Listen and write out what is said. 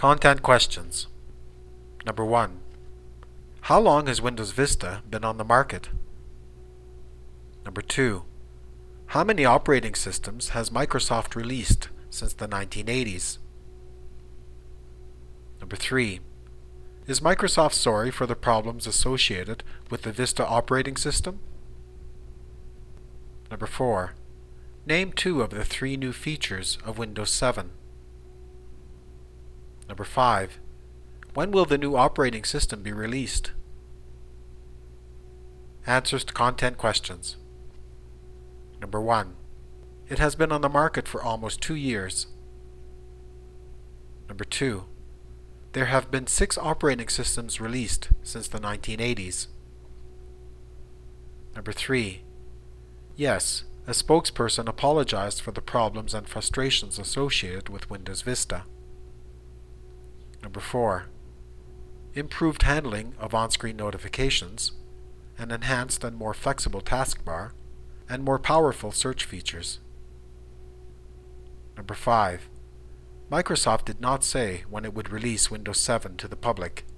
Content questions. Number 1. How long has Windows Vista been on the market? Number 2. How many operating systems has Microsoft released since the 1980s? Number 3. Is Microsoft sorry for the problems associated with the Vista operating system? Number 4. Name 2 of the 3 new features of Windows 7. Number 5. When will the new operating system be released? Answers to content questions. Number 1. It has been on the market for almost 2 years. Number 2. There have been 6 operating systems released since the 1980s. Number 3. Yes, a spokesperson apologized for the problems and frustrations associated with Windows Vista. Number 4. Improved handling of on-screen notifications, an enhanced and more flexible taskbar, and more powerful search features. Number 5. Microsoft did not say when it would release Windows 7 to the public.